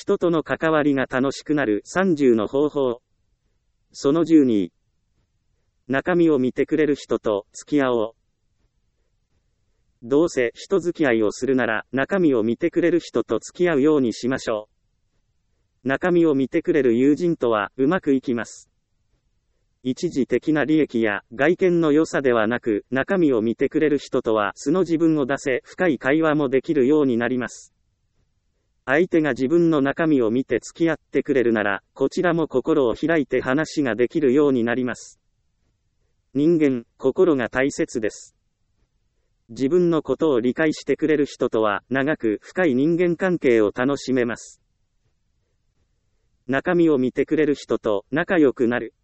人との関わりが楽しくなる30の方法。その12。中身を見てくれる人と付き合おう。どうせ人付き合いをするなら中身を見てくれる人と付き合うようにしましょう。中身を見てくれる友人とはうまくいきます。一時的な利益や外見の良さではなく、中身を見てくれる人とは素の自分を出せ、深い会話もできるようになります。相手が自分の中身を見て付き合ってくれるなら、こちらも心を開いて話ができるようになります。人間、心が大切です。自分のことを理解してくれる人とは、長く深い人間関係を楽しめます。中身を見てくれる人と仲良くなる。